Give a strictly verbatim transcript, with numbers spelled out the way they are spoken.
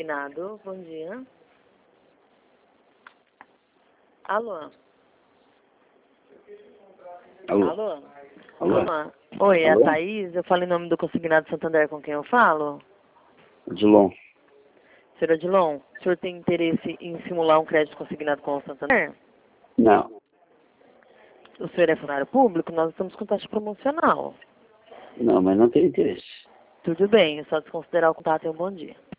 consignado. Bom dia. Alô? Alô? Alô? Alô? Alô? Oi, é a Alô? Thaís. Eu falo em nome do consignado Santander, com quem eu falo? Odilon. Senhor Odilon, o senhor tem interesse em simular um crédito consignado com o Santander? Não. O senhor é funcionário público? Nós estamos com taxa promocional. Não, mas não tem interesse. Tudo bem, é só desconsiderar o contato e um bom dia.